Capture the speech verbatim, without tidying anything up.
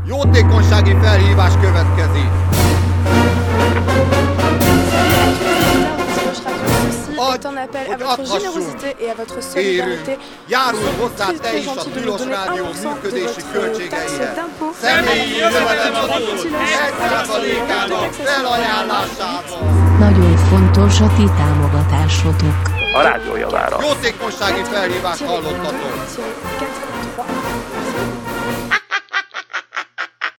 Jótékonysági felhívás következik. Est un appel à votre générosité et à votre solidarité. Járulj hozzá te is a Tilos Rádió működési költségeihez. Személyi jövedelemadó egy százalékának felajánlásával. Nagyon fontos a ti támogatásotok. A rádió javára. Jótékonysági felhívást hallottatok.